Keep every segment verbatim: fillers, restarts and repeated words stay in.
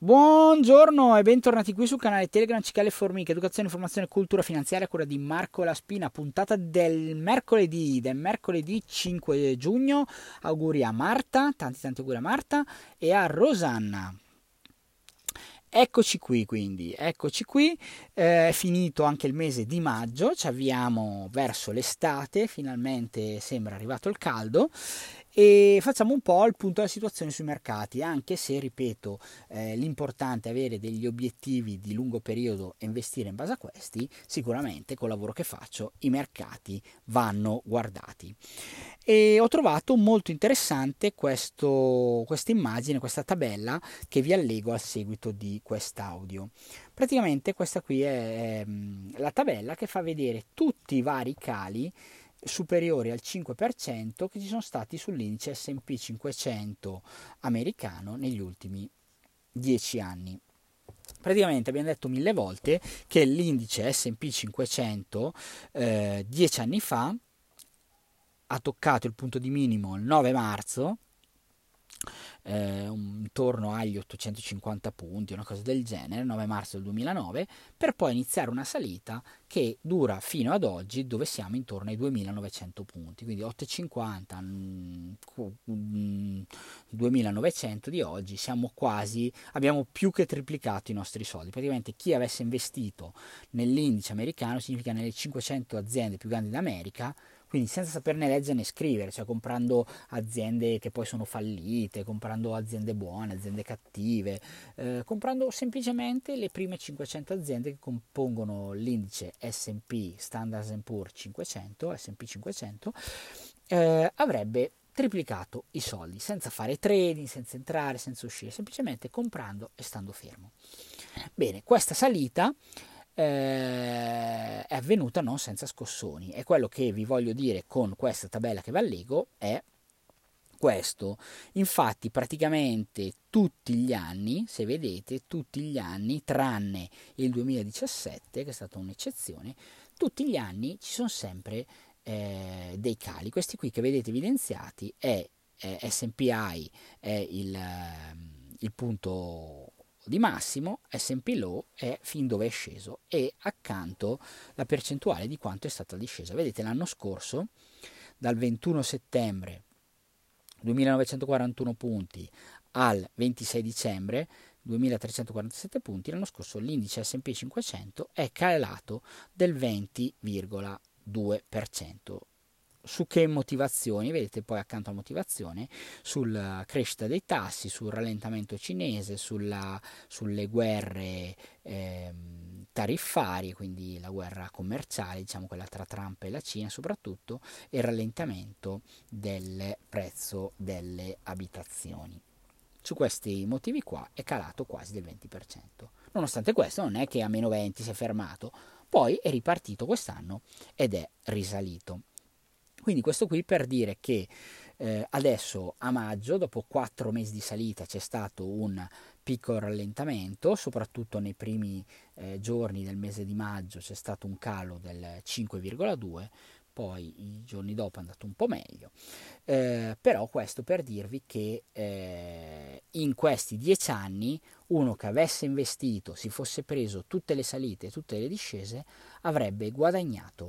Buongiorno e bentornati qui sul canale Telegram Cicale Formiche, educazione, informazione e cultura finanziaria a cura di Marco La Spina, puntata del mercoledì, del mercoledì cinque giugno. Auguri a Marta, tanti tanti auguri a Marta e a Rosanna. Eccoci qui quindi, eccoci qui, eh, è finito anche il mese di maggio, ci avviamo verso l'estate, finalmente sembra arrivato il caldo e facciamo un po' il punto della situazione sui mercati, anche se, ripeto, eh, l'importante è avere degli obiettivi di lungo periodo e investire in base a questi. Sicuramente col lavoro che faccio i mercati vanno guardati. E ho trovato molto interessante questo, questa immagine, questa tabella che vi allego al seguito di quest'audio. Praticamente questa qui è, è la tabella che fa vedere tutti i vari cali superiori al cinque per cento che ci sono stati sull'indice S and P cinquecento americano negli ultimi dieci anni. Praticamente abbiamo detto mille volte che l'indice S and P cinquecento eh, dieci anni fa ha toccato il punto di minimo il nove marzo, eh, intorno agli ottocentocinquanta punti, una cosa del genere, nove marzo del duemilanove, per poi iniziare una salita che dura fino ad oggi, dove siamo intorno ai duemilanovecento punti, quindi ottocentocinquanta, duemilanovecento di oggi, siamo quasi, abbiamo più che triplicato i nostri soldi. Praticamente chi avesse investito nell'indice americano, significa nelle cinquecento aziende più grandi d'America, quindi senza saperne leggere né scrivere, cioè comprando aziende che poi sono fallite, comprando aziende buone, aziende cattive, eh, comprando semplicemente le prime cinquecento aziende che compongono l'indice S and P, Standard and Poor's cinquecento, S and P cinquecento, eh, avrebbe triplicato i soldi, senza fare trading, senza entrare, senza uscire, semplicemente comprando e stando fermo. Bene, questa salita Eh, è avvenuta non senza scossoni, e quello che vi voglio dire con questa tabella che vi allego è questo. Infatti praticamente tutti gli anni, se vedete, tutti gli anni tranne il duemiladiciassette, che è stata un'eccezione, tutti gli anni ci sono sempre eh, dei cali. Questi qui che vedete evidenziati è, è S and P I, è il, il punto di massimo, S and P low è fin dove è sceso, e accanto la percentuale di quanto è stata la discesa. Vedete, l'anno scorso dal ventuno settembre duemilanovecentoquarantuno punti al ventisei dicembre duemilatrecentoquarantasette punti, l'anno scorso l'indice S and P cinquecento è calato del venti virgola due per cento. Su che motivazioni? Vedete poi accanto a motivazione sulla crescita dei tassi, sul rallentamento cinese, sulla, sulle guerre eh, tariffarie, quindi la guerra commerciale, diciamo quella tra Trump e la Cina soprattutto, e il rallentamento del prezzo delle abitazioni. Su questi motivi qua è calato quasi del venti per cento. Nonostante questo non è che a meno venti si è fermato, poi è ripartito quest'anno ed è risalito. Quindi questo qui per dire che eh, adesso a maggio, dopo quattro mesi di salita, c'è stato un piccolo rallentamento, soprattutto nei primi eh, giorni del mese di maggio c'è stato un calo del cinque virgola due, poi i giorni dopo è andato un po' meglio, eh, però questo per dirvi che eh, in questi dieci anni uno che avesse investito, si fosse preso tutte le salite e tutte le discese, avrebbe guadagnato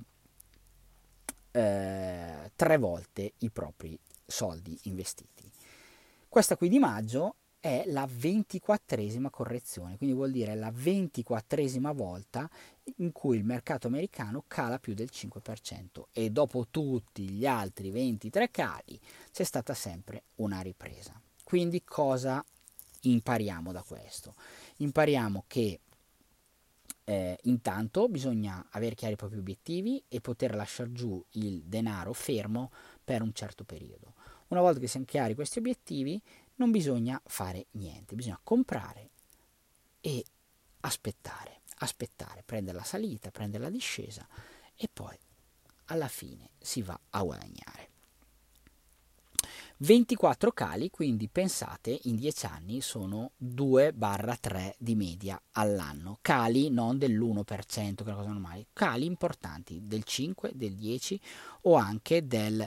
Eh, tre volte i propri soldi investiti. Questa qui di maggio è la ventiquattresima correzione, quindi vuol dire la ventiquattresima volta in cui il mercato americano cala più del cinque per cento, e dopo tutti gli altri ventitré cali c'è stata sempre una ripresa. Quindi cosa impariamo da questo? Impariamo che Eh, intanto bisogna avere chiari i propri obiettivi e poter lasciare giù il denaro fermo per un certo periodo. Una volta che siamo chiari questi obiettivi, non bisogna fare niente, bisogna comprare e aspettare, aspettare, prendere la salita, prendere la discesa, e poi alla fine si va a guadagnare. ventiquattro cali, quindi pensate, in dieci anni sono due tre di media all'anno. Cali non dell'uno per cento, che è una cosa normale, cali importanti del cinque, del dieci o anche del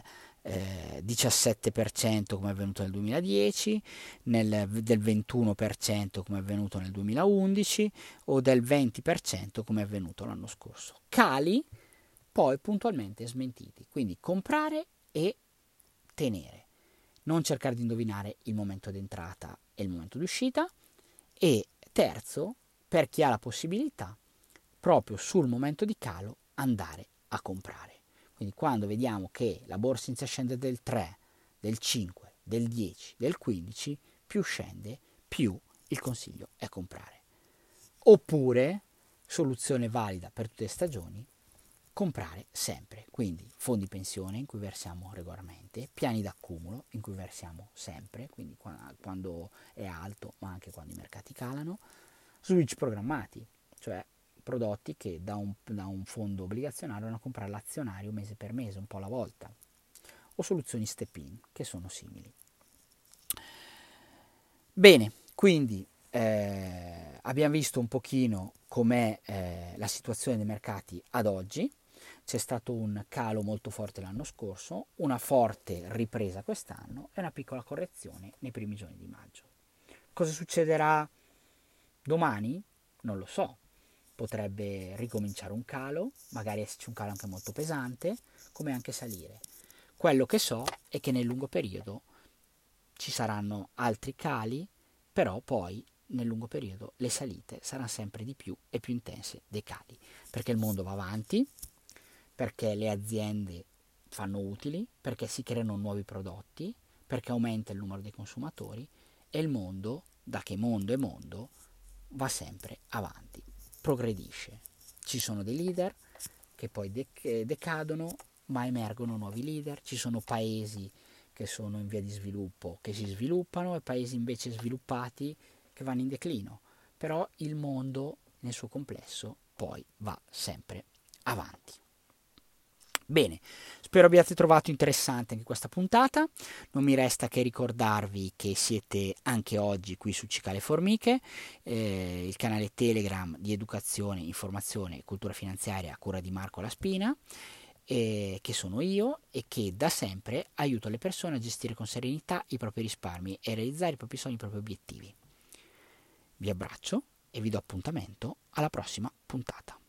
eh, diciassette per cento come è avvenuto nel duemiladieci, nel, del ventuno per cento come è avvenuto nel duemilaundici o del venti per cento come è avvenuto l'anno scorso. Cali poi puntualmente smentiti, quindi comprare e tenere, non cercare di indovinare il momento d'entrata e il momento d'uscita. E terzo, per chi ha la possibilità, proprio sul momento di calo andare a comprare. Quindi quando vediamo che la borsa inizia a scendere del tre, del cinque, del dieci, del quindici, più scende, più il consiglio è comprare. Oppure, soluzione valida per tutte le stagioni, comprare sempre. Quindi fondi pensione in cui versiamo regolarmente, piani d'accumulo in cui versiamo sempre, quindi quando è alto ma anche quando i mercati calano, switch programmati, cioè prodotti che da un, da un fondo obbligazionario vanno a comprare l'azionario mese per mese, un po' alla volta, o soluzioni step-in che sono simili. Bene, quindi eh, abbiamo visto un pochino com'è eh, la situazione dei mercati ad oggi. C'è stato un calo molto forte l'anno scorso, una forte ripresa quest'anno e una piccola correzione nei primi giorni di maggio. Cosa succederà domani? Non lo so. Potrebbe ricominciare un calo, magari esserci un calo anche molto pesante, come anche salire. Quello che so è che nel lungo periodo ci saranno altri cali, però poi nel lungo periodo le salite saranno sempre di più e più intense dei cali, perché il mondo va avanti, perché le aziende fanno utili, perché si creano nuovi prodotti, perché aumenta il numero dei consumatori e il mondo, da che mondo è mondo, va sempre avanti, progredisce. Ci sono dei leader che poi dec- decadono, ma emergono nuovi leader, ci sono paesi che sono in via di sviluppo che si sviluppano e paesi invece sviluppati che vanno in declino, però il mondo nel suo complesso poi va sempre avanti. Bene, spero abbiate trovato interessante anche questa puntata, non mi resta che ricordarvi che siete anche oggi qui su Cicale Formiche, eh, il canale Telegram di educazione, informazione e cultura finanziaria a cura di Marco Laspina, eh, che sono io e che da sempre aiuto le persone a gestire con serenità i propri risparmi e realizzare i propri sogni, i propri obiettivi. Vi abbraccio e vi do appuntamento alla prossima puntata.